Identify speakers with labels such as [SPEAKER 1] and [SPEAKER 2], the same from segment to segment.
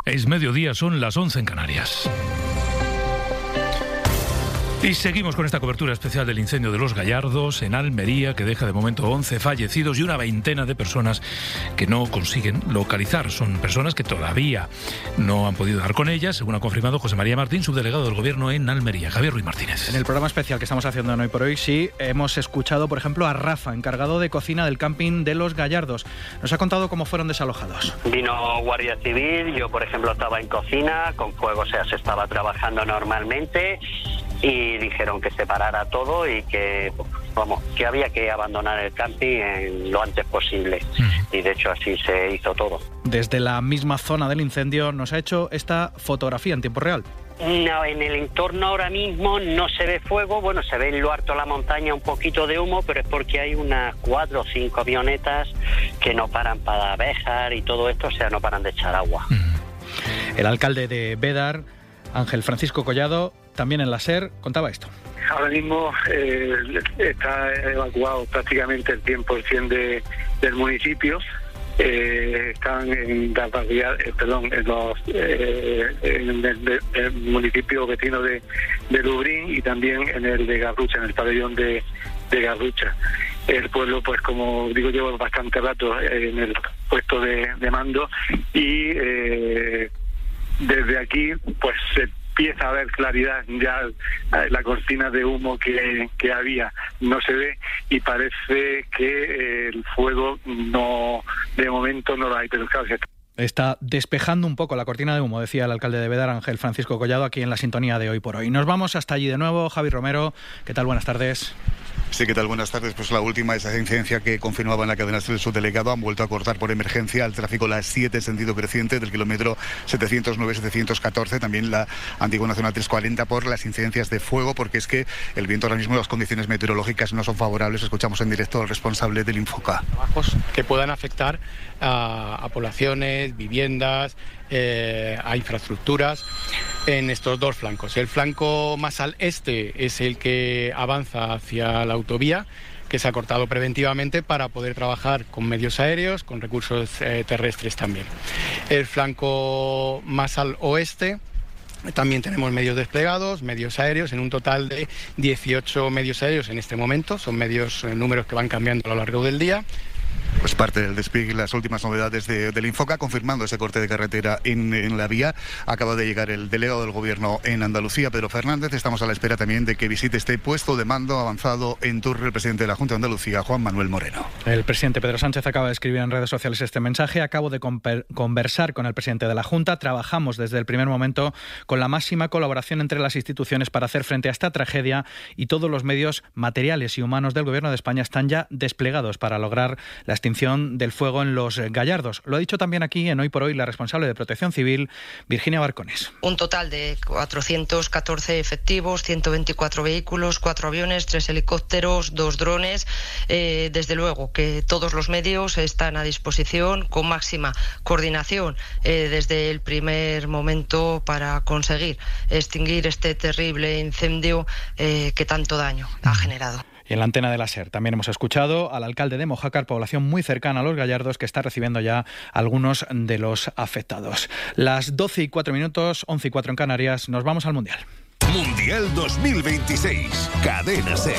[SPEAKER 1] Es mediodía, son las 11 en Canarias. Y seguimos con esta cobertura especial del incendio de Los Gallardos en Almería, que deja de momento 11 fallecidos y una veintena de personas que no consiguen localizar. Son personas que todavía no han podido dar con ellas, según ha confirmado José María Martín, subdelegado del Gobierno en Almería. Javier Ruiz Martínez.
[SPEAKER 2] En el programa especial que estamos haciendo en Hoy por Hoy, sí, hemos escuchado, por ejemplo, a Rafa, encargado de cocina del camping de Los Gallardos. Nos ha contado cómo fueron desalojados.
[SPEAKER 3] Vino Guardia Civil, yo, por ejemplo, estaba en cocina, con fuego, o sea, se estaba trabajando normalmente, y dijeron que se parara todo y que, que había que abandonar el camping lo antes posible. Y de hecho así se hizo todo.
[SPEAKER 2] Desde la misma zona del incendio nos ha hecho esta fotografía en tiempo real.
[SPEAKER 3] No, en el entorno ahora mismo no se ve fuego, bueno, se ve en lo alto de la montaña un poquito de humo, pero es porque hay unas 4 o 5 avionetas que no paran para abejas y todo esto, o sea, no paran de echar agua.
[SPEAKER 2] El alcalde de Bédar, Ángel Francisco Collado, también en la SER, contaba esto.
[SPEAKER 4] Ahora mismo está evacuado prácticamente el 100% del municipio. Están en el municipio vecino de Lubrín y también en el de Garrucha, en el pabellón de Garrucha. El pueblo, pues como digo, lleva bastante rato en el puesto de mando y desde aquí pues se empieza a ver claridad, ya la cortina de humo que había no se ve y parece que el fuego no, de momento no lo hay, pero claro,
[SPEAKER 2] está despejando un poco la cortina de humo, decía el alcalde de Bédar, Ángel Francisco Collado, aquí en la sintonía de Hoy por Hoy. Nos vamos hasta allí de nuevo. Javi Romero, ¿qué tal? Buenas tardes.
[SPEAKER 5] Sí, ¿qué tal? Buenas tardes. Pues la última, esa incidencia que confirmaba en la cadena del subdelegado, han vuelto a cortar por emergencia el tráfico las 7 sentido creciente del kilómetro 709-714, también la antigua Nacional 340 por las incidencias de fuego, porque es que el viento ahora mismo, las condiciones meteorológicas no son favorables. Escuchamos en directo al responsable del Infoca.
[SPEAKER 6] Trabajos que puedan afectar a poblaciones, viviendas, a infraestructuras en estos dos flancos. El flanco más al este es el que avanza hacia la autovía, que se ha cortado preventivamente para poder trabajar con medios aéreos, con recursos terrestres también. El flanco más al oeste también tenemos medios desplegados, medios aéreos, en un total de 18 medios aéreos en este momento. Son números que van cambiando a lo largo del día.
[SPEAKER 5] Pues parte del despliegue y las últimas novedades del Infoca, confirmando ese corte de carretera en la vía. Acaba de llegar el delegado del Gobierno en Andalucía, Pedro Fernández. Estamos a la espera también de que visite este puesto de mando avanzado en Turre el presidente de la Junta de Andalucía, Juan Manuel Moreno.
[SPEAKER 2] El presidente Pedro Sánchez acaba de escribir en redes sociales este mensaje. Acabo de conversar con el presidente de la Junta. Trabajamos desde el primer momento con la máxima colaboración entre las instituciones para hacer frente a esta tragedia y todos los medios materiales y humanos del Gobierno de España están ya desplegados para lograr la extinción del fuego en Los Gallardos. Lo ha dicho también aquí en Hoy por Hoy la responsable de Protección Civil, Virginia Barcones.
[SPEAKER 7] Un total de 414 efectivos, 124 vehículos, 4 aviones, 3 helicópteros, 2 drones. Desde luego que todos los medios están a disposición con máxima coordinación desde el primer momento para conseguir extinguir este terrible incendio que tanto daño ha generado.
[SPEAKER 2] Y en la antena de la SER también hemos escuchado al alcalde de Mojácar, población muy cercana a Los Gallardos, que está recibiendo ya algunos de los afectados. Las 12:04, 11:04 en Canarias, nos vamos al Mundial.
[SPEAKER 8] Mundial 2026, Cadena SER.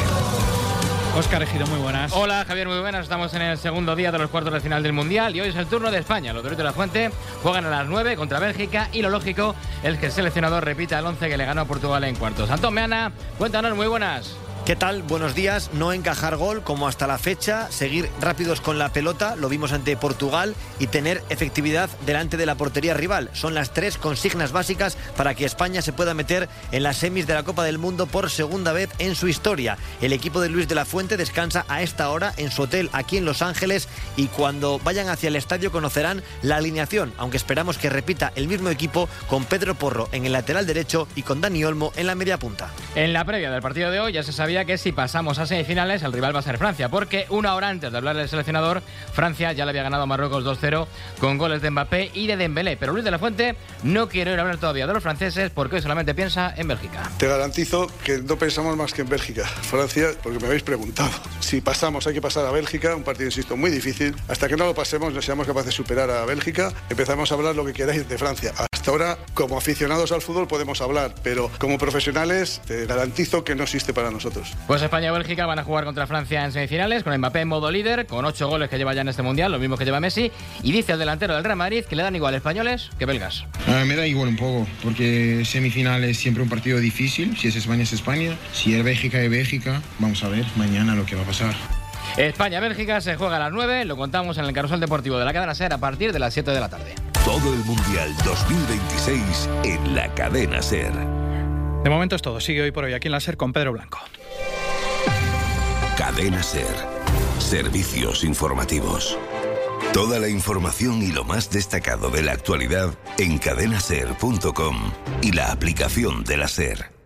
[SPEAKER 2] Óscar Ejido, muy buenas.
[SPEAKER 9] Hola Javier, muy buenas. Estamos en el segundo día de los cuartos de final del Mundial y hoy es el turno de España. Los Doritos de la Fuente juegan a las 9 contra Bélgica y lo lógico es que el seleccionador repita el 11 que le ganó a Portugal en cuartos. Antón Meana, cuéntanos, muy buenas.
[SPEAKER 10] ¿Qué tal? Buenos días. No encajar gol como hasta la fecha, seguir rápidos con la pelota, lo vimos ante Portugal, y tener efectividad delante de la portería rival. Son las 3 consignas básicas para que España se pueda meter en las semis de la Copa del Mundo por segunda vez en su historia. El equipo de Luis de la Fuente descansa a esta hora en su hotel aquí en Los Ángeles y cuando vayan hacia el estadio conocerán la alineación, aunque esperamos que repita el mismo equipo con Pedro Porro en el lateral derecho y con Dani Olmo en la media punta.
[SPEAKER 9] En la previa del partido de hoy ya se sabía sabía que si pasamos a semifinales el rival va a ser Francia, porque una hora antes de hablar del seleccionador, Francia ya le había ganado a Marruecos 2-0 con goles de Mbappé y de Dembélé. Pero Luis de la Fuente no quiere ir a hablar todavía de los franceses porque hoy solamente piensa en Bélgica.
[SPEAKER 11] Te garantizo que no pensamos más que en Bélgica. Francia, porque me habéis preguntado. Si pasamos hay que pasar a Bélgica, un partido, insisto, muy difícil. Hasta que no lo pasemos, no seamos capaces de superar a Bélgica, empezamos a hablar lo que queráis de Francia. Hasta ahora, como aficionados al fútbol podemos hablar, pero como profesionales te garantizo que no existe para nosotros.
[SPEAKER 9] Pues España y Bélgica van a jugar contra Francia en semifinales, con Mbappé en modo líder, con 8 goles que lleva ya en este Mundial, lo mismo que lleva Messi, y dice el delantero del Real Madrid que le dan igual españoles que belgas.
[SPEAKER 12] Me da igual un poco, porque semifinal es siempre un partido difícil. Si es España, es España. Si es Bélgica, es Bélgica. Vamos a ver mañana lo que va a pasar.
[SPEAKER 9] España-Bélgica se juega a las 9, lo contamos en el Carrusel Deportivo de la Cadena SER a partir de las 7 de la tarde.
[SPEAKER 8] Todo el Mundial 2026 en la Cadena SER.
[SPEAKER 2] De momento es todo. Sigue hoy por hoy aquí en la SER con Pedro Blanco.
[SPEAKER 8] Cadena SER. Servicios informativos. Toda la información y lo más destacado de la actualidad en cadenaser.com y la aplicación de la SER.